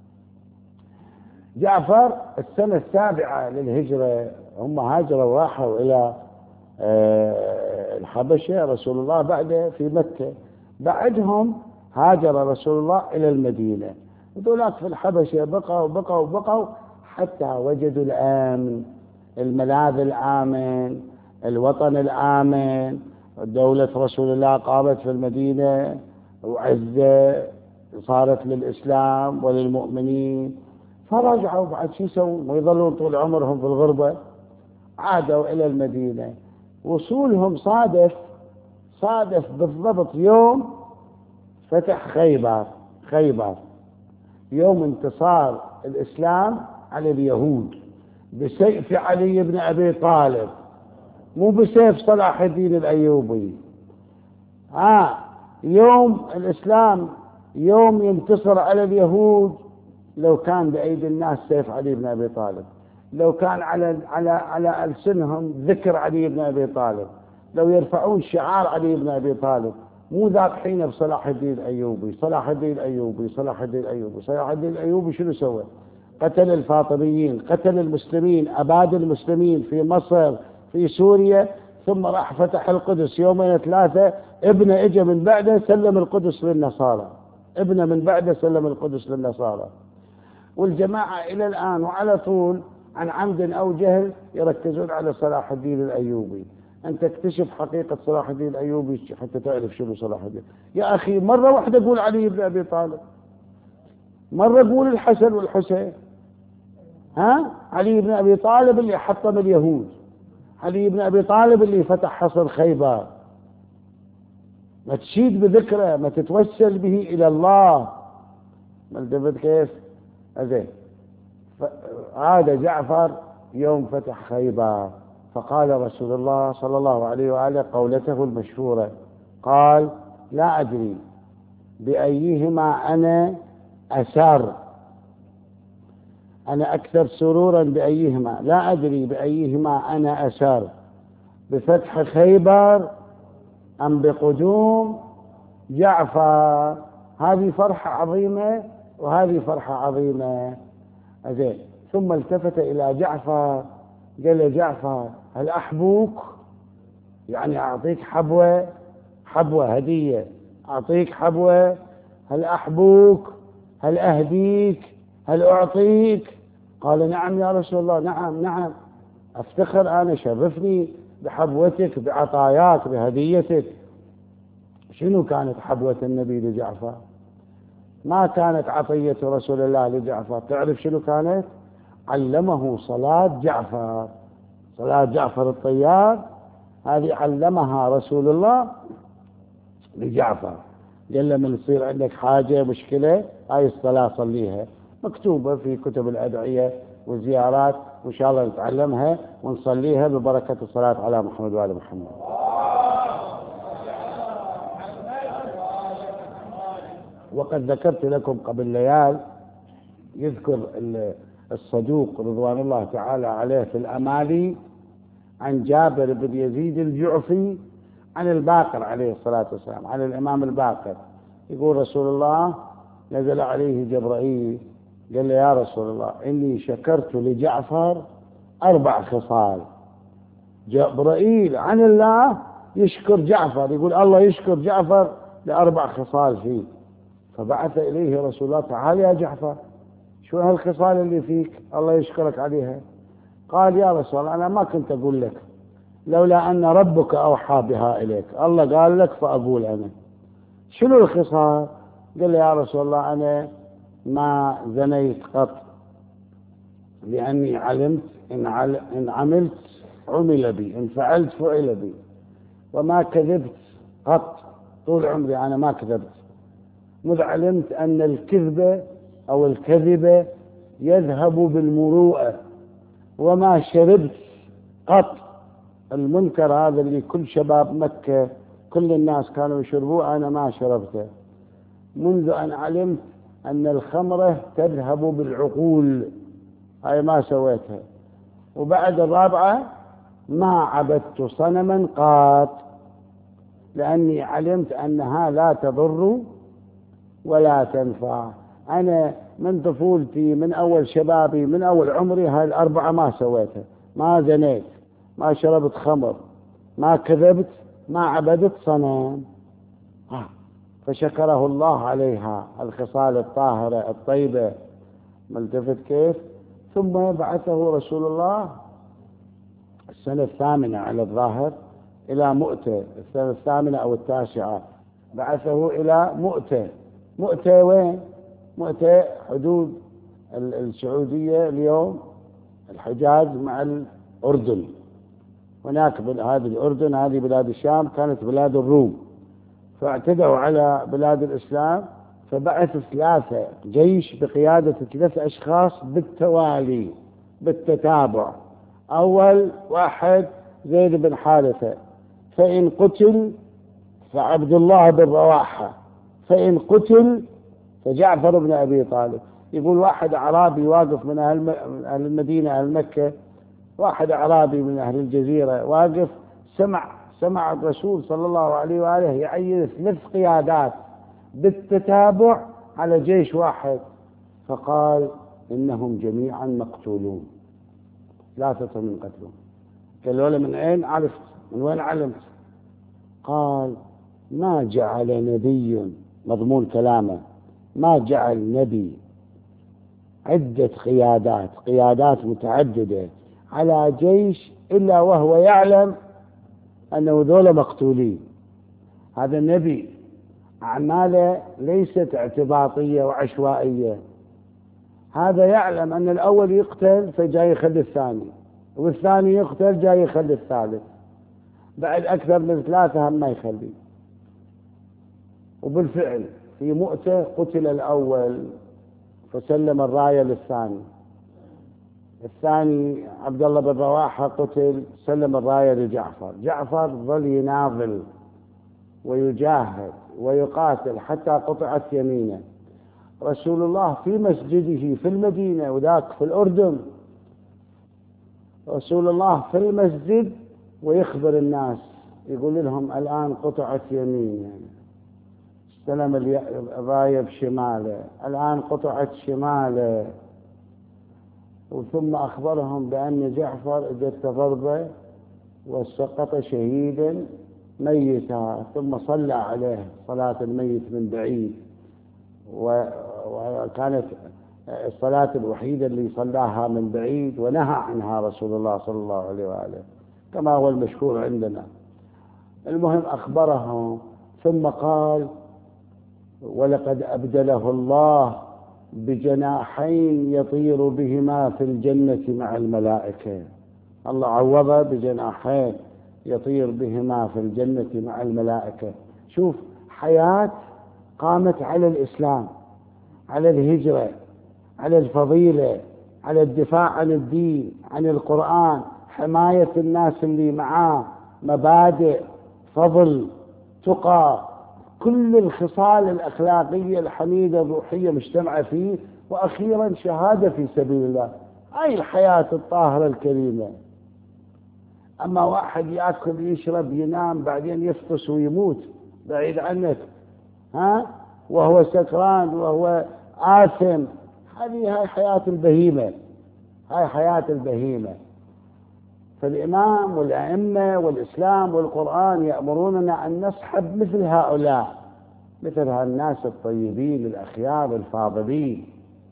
جعفر السنة 7 للهجرة هم هاجروا وراحوا إلى الحبشة، رسول الله بعده في مكة. بعدهم هاجر رسول الله إلى المدينة، وذولاك في الحبشة بقوا حتى وجدوا الأمن، الملاذ الآمن، الوطن الآمن. دولة رسول الله قامت في المدينة وعزة صارت للإسلام وللمؤمنين. فرجعوا بعد شو يسوون؟ ويظلون طول عمرهم في الغربة. عادوا إلى المدينة. وصولهم صادف بالضبط يوم فتح خيبر، يوم انتصار الإسلام على اليهود بسيف علي بن أبي طالب، مو بسيف صلاح الدين الأيوبي. يوم الإسلام، يوم ينتصر على اليهود. لو كان بأيدي الناس سيف علي بن أبي طالب، لو كان على ألسنهم ذكر علي بن أبي طالب، لو يرفعون شعار علي بن أبي طالب، مو ذاك حين بصلاح الدين الأيوبي. صلاح الدين الأيوبي شنو سوى؟ قتل الفاطميين، قتل المسلمين، أباد المسلمين في مصر، في سوريا، ثم راح فتح القدس 2-3. ابنه اجى من بعده سلم القدس للنصارى. والجماعة إلى الآن وعلى طول عن عمد أو جهل يركزون على صلاح الدين الأيوبي. أنت تكتشف حقيقة صلاح الدين الأيوبي حتى تعرف شنو صلاح الدين. يا أخي مرة واحدة قول علي بن أبي طالب، مرة قول الحسن والحسين. علي بن أبي طالب اللي حطم اليهود، علي بن أبي طالب اللي فتح حصن خيبر. ما تشيد بذكره، ما تتوسل به إلى الله. ملتفت كيف؟ زين. عاد جعفر يوم فتح خيبر، فقال رسول الله صلى الله عليه وآله قولته المشهورة، قال: لا أدري بأيهما أنا أسر، أنا أكثر سرورا بأيهما، لا أدري بأيهما أنا أسر، بفتح خيبر أم بقدوم جعفر. هذه فرحة عظيمة وهذه فرحة عظيمة. زين. ثم التفت إلى جعفر قال له: جعفر هل أحبوك؟ يعني أعطيك حبوة هدية، أعطيك حبوة. هل أحبوك؟ هل أهديك؟ هل أعطيك؟ قال: نعم يا رسول الله، نعم أفتخر أنا، شرفني بحبوتك، بعطاياك، بهديتك. شنو كانت حبوة النبي لجعفر؟ ما كانت عطية رسول الله لجعفر. تعرف شنو كانت؟ علمه صلاة جعفر الطيار. هذه علمها رسول الله لجعفر. قال له: من يصير عندك حاجة مشكلة، هاي الصلاة صليها، مكتوبة في كتب الأدعية والزيارات، وإن شاء الله نتعلمها ونصليها ببركة الصلاة على محمد وآل محمد. وقد ذكرت لكم قبل ليال، يذكر الصدوق رضوان الله تعالى عليه في الأمالي عن جابر بن يزيد الجعفي عن الباقر عليه الصلاة والسلام، عن الإمام الباقر، يقول: رسول الله نزل عليه جبرائيل قال له: يا رسول الله إني شكرت لجعفر 4 خصال. جبرائيل عن الله يشكر جعفر، يقول الله يشكر جعفر ل4 خصال فيه. فبعث إليه رسول الله: تعال يا جعفر، شو هالخصال اللي فيك الله يشكرك عليها؟ قال: يا رسول الله، أنا ما كنت أقول لك لولا أن ربك أوحى بها إليك، الله قال لك فأقول أنا. شنو الخصال؟ قال: يا رسول الله، أنا ما زنيت قط، لأني علمت إن عملت عمل بي، إن فعلت فعل بي. وما كذبت قط، طول عمري أنا ما كذبت، مذ علمت أن الكذبة أو الكذبة يذهب بالمروءة. وما شربت قط، المنكر هذا اللي كل شباب مكة كل الناس كانوا يشربوه أنا ما شربته، منذ أن علمت أن الخمرة تذهب بالعقول، هاي ما سويتها. وبعد 4: ما عبدت صنما قط، لأني علمت أنها لا تضر ولا تنفع. أنا من طفولتي، من أول شبابي، من أول عمري، هاي 4 ما سويتها: ما زنيت، ما شربت خمر، ما كذبت، ما عبدت صنم. فشكره الله عليها، الخصال الطاهرة الطيبة. ملتفت كيف؟ ثم بعثه رسول الله السنة 8 على الظاهر إلى مؤتة، السنة 8 أو 9 بعثه إلى مؤتة. مؤتة وين؟ مؤتة حدود السعودية اليوم، الحجاز مع الأردن. هناك هذه الأردن، هذه بلاد الشام، كانت بلاد الروم، فاعتدوا على بلاد الإسلام، فبعث 3 جيش بقيادة 3 أشخاص بالتوالي بالتتابع. أول واحد زيد بن حارثة، فإن قتل فعبد الله بن رواحة، فإن قتل فجعفر بن أبي طالب. يقول واحد أعرابي واقف من أهل المدينة، أهل مكة، واحد أعرابي من أهل الجزيرة واقف، سمع الرسول صلى الله عليه وآله يعين 3 قيادات بالتتابع على جيش واحد، فقال: إنهم جميعا مقتولون، 3 من قتلهم. قالوا له: من أين عرفت؟ من وين علمت؟ قال: ما جعل نبي، مضمون كلامه، ما جعل نبي عدة قيادات متعددة على جيش إلا وهو يعلم أنه ذولا مقتولين. هذا النبي أعماله ليست اعتباطية وعشوائية، هذا يعلم أن الأول يقتل فجاي يخلي الثاني، والثاني يقتل جاي يخلي الثالث، بعد أكثر من 3 هم ما يخلي. وبالفعل في مؤتة قتل الأول فسلم الراية للثاني، الثاني عبد الله بن رواحة قتل، سلم الراية لجعفر. جعفر ظل يناضل ويجاهد ويقاتل حتى قطعت يمينه. رسول الله في مسجده في المدينة، وذاك في الأردن، رسول الله في المسجد ويخبر الناس، يقول لهم: الآن قطعت يمينه، استلم الراية بشماله، الآن قطعت شماله. وثم أخبرهم بأن جعفر اجت ضربة وسقط شهيدا ميتا، ثم صلى عليه صلاة الميت من بعيد، وكانت الصلاة الوحيدة اللي صلاها من بعيد ونهى عنها رسول الله صلى الله عليه وآله كما هو المشهور عندنا. المهم أخبرهم، ثم قال: ولقد أبدله الله بجناحين يطير بهما في الجنة مع الملائكة. الله عوضه بجناحين يطير بهما في الجنة مع الملائكة. شوف، حياة قامت على الإسلام، على الهجرة، على الفضيلة، على الدفاع عن الدين، عن القرآن، حماية الناس اللي معاه، مبادئ، فضل، تقى، كل الخصال الأخلاقية الحميدة الروحية مجتمعة فيه، وأخيرا شهادة في سبيل الله. هاي الحياة الطاهرة الكريمة. أما واحد يأكل يشرب ينام بعدين يفطس ويموت بعيد عنك، وهو سكران وهو آثم، هاي حياة البهيمة، هاي حياة البهيمة. فالإمام والأئمة والإسلام والقرآن يأمروننا أن نصحب مثل هؤلاء، مثل هالناس الطيبين الأخيار الفاضلين.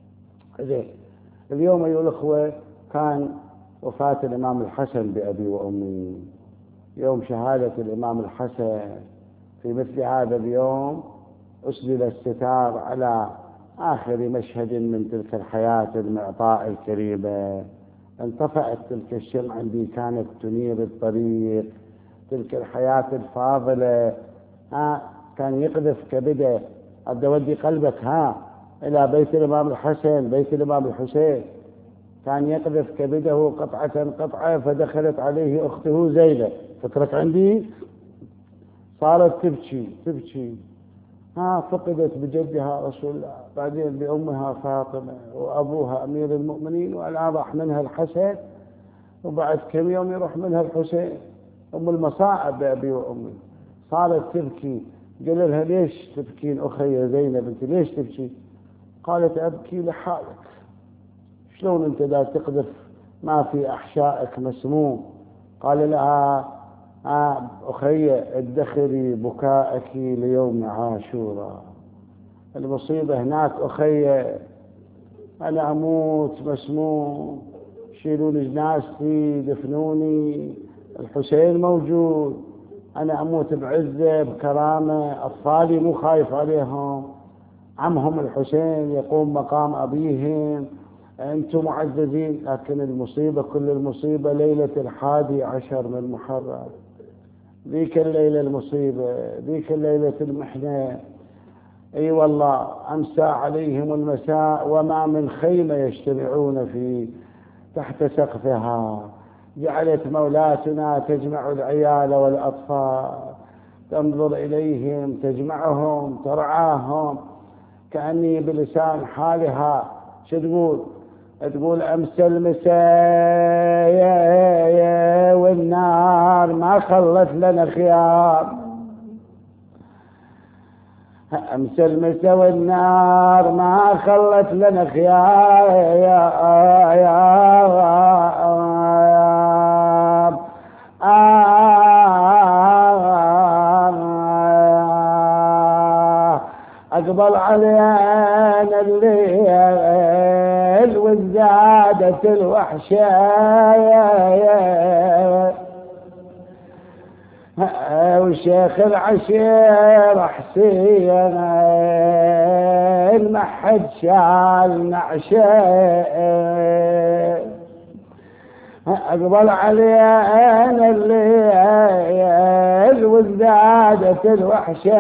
اليوم أيها الأخوة كان وفاة الإمام الحسن بأبي وأمي، يوم شهادة الإمام الحسن. في مثل هذا اليوم أسدل الستار على آخر مشهد من تلك الحياة المعطاء الكريمة. انطفأت تلك الشمعة التي كانت تنير الطريق، تلك الحياة الفاضلة. كان يقذف كبده، قد ودي قلبك إلى بيت الإمام الحسن، بيت الإمام الحسين. كان يقذف كبده قطعة قطعة، فدخلت عليه أخته زينب، فكرت عندي، صارت تبكي. فقدت بجدها رسول الله، بعدين بأمها فاطمة، وأبوها أمير المؤمنين، والآن راح منها الحسن، وبعد كم يوم يروح منها الحسين. أم المصائب بأبي وأمي. صارت تبكي. قال لها: ليش تبكين أخي زينب؟ أنت ليش تبكي؟ قالت: أبكي لحالك. شلون أنت لا تقذف ما في أحشائك مسموم؟ قال لها: أخي ادخري بكائك ليوم عاشوراء. المصيبة هناك أخي، أنا أموت مسموم، شيلون جنازتي دفنوني، الحسين موجود، أنا أموت بعزة بكرامة، أطفالي مو خايف عليهم، عمهم الحسين يقوم مقام أبيهم، أنتم معززين. لكن المصيبة، كل المصيبة ليلة 11 من محرم، ذيك الليلة المصيبة، ذيك الليلة المحنة. أي والله، أمسى عليهم المساء وما من خيمة يجتمعون في تحت سقفها. جعلت مولاتنا تجمع العيال والأطفال، تنظر إليهم، تجمعهم، ترعاهم، كأني بلسان حالها شو تقول أمس المساء والنار ما خلت لنا خيار، أمس المساء والنار ما خلت لنا خيار، أقبل علينا الليل وازدادت الوحشة، وشيخ العشير حسين ما حد شال نعشه. أقبل علينا الليل وازدادت الوحشة،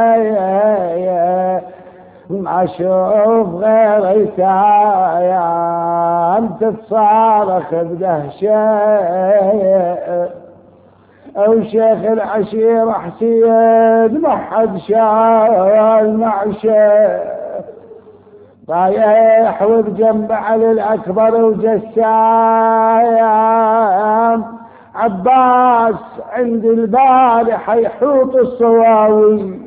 ما أشوف غير ايتام تتصارخ بدهشة، أو شيخ العشير حسين ما حد شال معشه، طايح وبجنب علي الأكبر وجسام، عباس عند البارح يحوط الصواوي،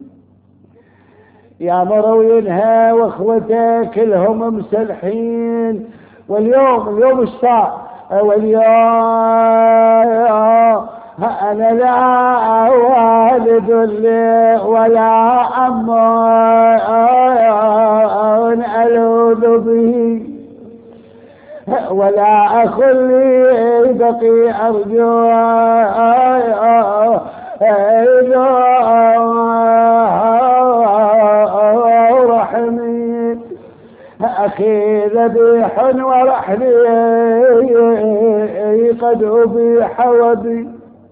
يا مروينها واخوته كلهم مسلحين. واليوم اشتاق، واليوم أنا لا والد لي ولا أم ألوذ به، ولا أخ لي بقي أرجو رحمي، أخي ذبيح ورحلي قد أبيح وبي،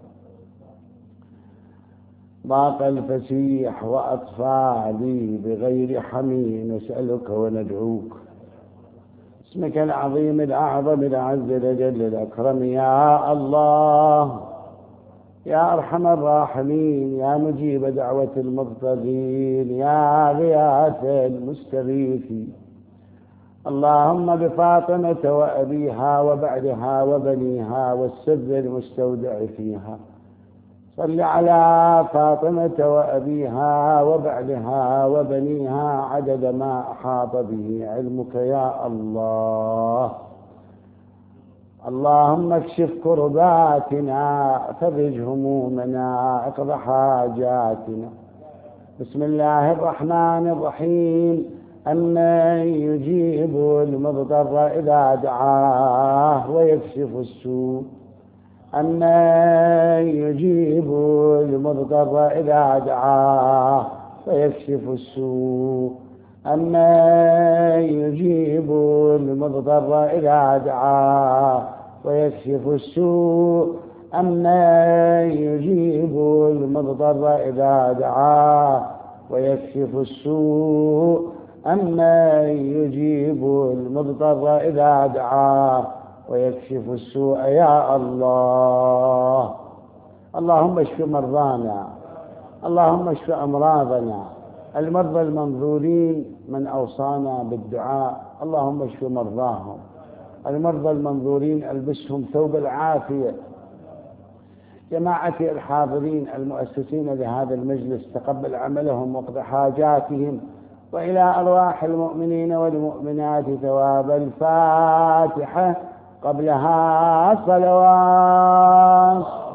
ضاق الفسيح وأطفالي بغير حميم، نسألك وندعوك اسمك العظيم الأعظم الأعز الأجل الأكرم، يا الله يا أرحم الراحمين، يا مجيب دعوة المضطرين، يا غياث المستغيثين. اللهم بفاطمة وأبيها وبعدها وبنيها والسر المستودع فيها، صل على فاطمة وأبيها وبعدها وبنيها عدد ما أحاط به علمك يا الله. اللهم اكشف كرباتنا، فرج همومنا، اقض حاجاتنا. بسم الله الرحمن الرحيم. أمن يجيب المضطر إذا دعاه ويكشف السوء. أمن يجيب المضطر إذا دعاه ويكشف السوء. أمن يجيب المضطر إذا دعاه ويكشف السوء. أمن يجيب المضطر إذا دعاه ويكشف السوء. أمن يجيب المضطر إذا دعاه ويكشف السوء. يا الله. اللهم اشف مرضانا، اللهم اشف أمراضنا، المرضى المنظورين من أوصانا بالدعاء اللهم اشف مرضاهم. المرضى المنظورين ألبسهم ثوب العافية. جماعتي الحاضرين المؤسسين لهذا المجلس تقبل عملهم واقض حاجاتهم، وإلى أرواح المؤمنين والمؤمنات ثواب الفاتحة قبلها صلوات.